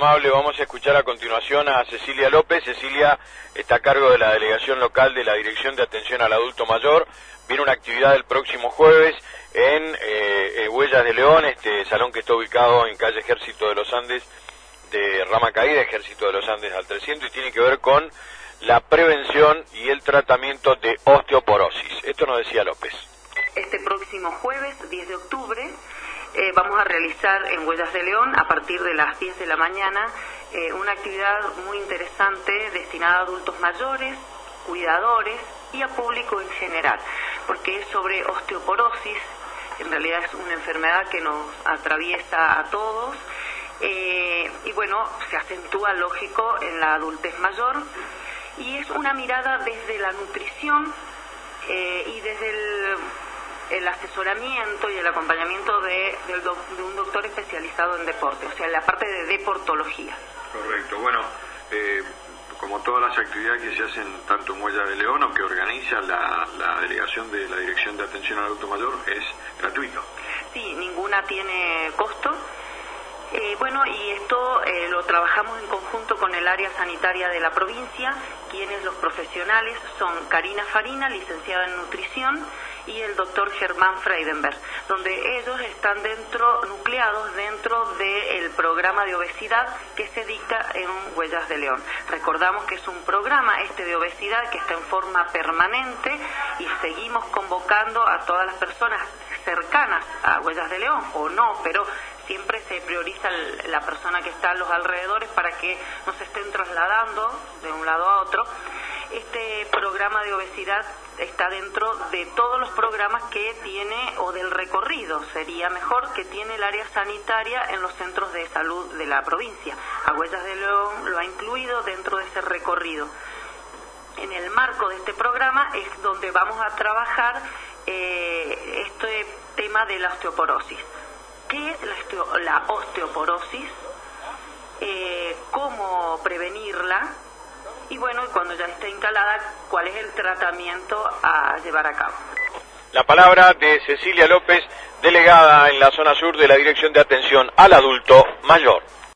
Amable, vamos a escuchar a continuación a Cecilia López. Cecilia está a cargo de la delegación local de la Dirección de Atención al Adulto Mayor. Viene una actividad el próximo jueves en Huellas de León, este salón que está ubicado en calle Ejército de los Andes, de Rama Caída, Ejército de los Andes al 300, y tiene que ver con la prevención y el tratamiento de osteoporosis. Esto nos decía López. Este próximo jueves, 10 de octubre, vamos a realizar en Huellas de León, a partir de las 10 de la mañana, una actividad muy interesante destinada a adultos mayores, cuidadores y a público en general, porque es sobre osteoporosis. En realidad es una enfermedad que nos atraviesa a todos, y bueno, se acentúa, lógico, en la adultez mayor, y es una mirada desde la nutrición y desde el asesoramiento y el acompañamiento de un doctor especializado en deporte, o sea, la parte de deportología. Correcto. Bueno, como todas las actividades que se hacen tanto en Huellas de León o que organiza la delegación de la Dirección de Atención al Adulto Mayor, es gratuito. Sí, ninguna tiene costo. Bueno, y esto lo trabajamos en conjunto con el área sanitaria de la provincia, quienes los profesionales son Karina Farina, licenciada en nutrición, y el doctor Germán Freidenberg, donde ellos están nucleados dentro del programa de obesidad que se dicta en Huellas de León. Recordamos que es un programa de obesidad que está en forma permanente, y seguimos convocando a todas las personas cercanas a Huellas de León, o no, pero siempre se prioriza la persona que está a los alrededores para que no se estén trasladando de un lado a otro. Este programa de obesidad está dentro de todos los programas que tiene, o del recorrido, sería mejor, que tiene el área sanitaria en los centros de salud de la provincia. A Huellas de León lo ha incluido dentro de ese recorrido. En el marco de este programa es donde vamos a trabajar este tema de la osteoporosis. ¿Qué es la osteoporosis? ¿Cómo prevenirla? Y bueno, cuando ya esté instalada, ¿cuál es el tratamiento a llevar a cabo? La palabra de Cecilia López, delegada en la zona sur de la Dirección de Atención al Adulto Mayor.